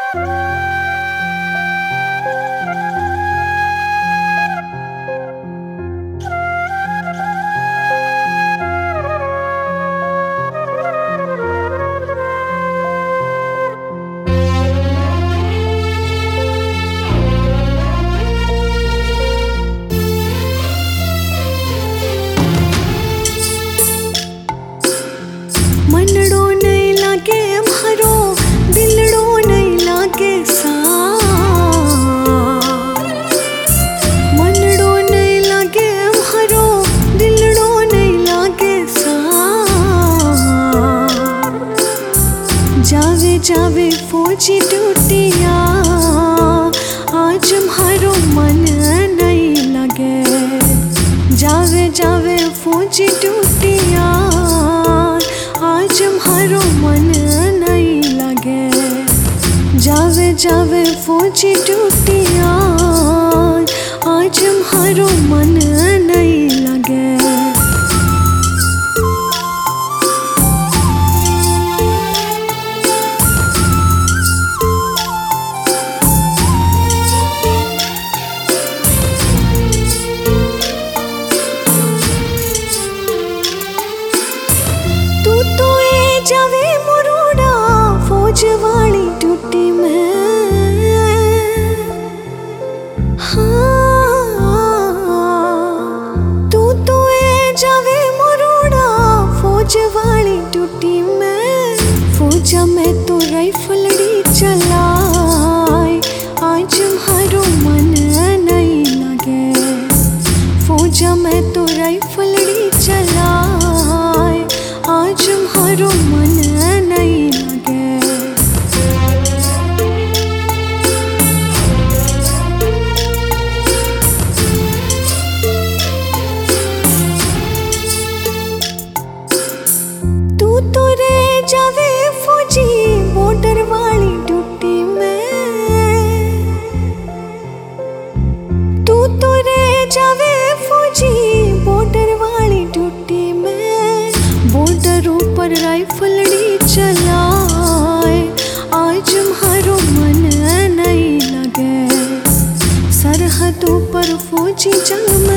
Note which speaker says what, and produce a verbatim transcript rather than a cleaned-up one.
Speaker 1: मनड़ो नहीं लागे मारो दिलड़ो नहीं लागे सा, मनड़ो नहीं लागे मारो दिलड़ो नहीं लागे सा। जावे जावे फौजी टूटिया आज मारो मन नहीं लगे, जावे जावे फौजी टूटिया आज म्हारो मन नहीं लगे, जावे जावे फौजी टूटिया आज म्हारो मन नहीं लगे। जावे मुरोड़ा फौज वाली टूटी में, हाँ तू तो ए जावे मुरोड़ा फौज वाली टूटी में। फौजा में तो राइफलड़ी चलाए आज म्हारो मन नहीं लगे, फौजा में तो राइफलड़ी चलाए आज म्हारो मन नहीं लगे। तू तो रे जावे फौजी बॉर्डर वाली ड्यूटी में, तू तो रे जावे फौजी बॉर्डर वाली ड्यूटी में। बॉर्डरों पर राइफलड़ी चलाए आज म्हारो मन नहीं लगे, सरहदों पर फौजी जंग में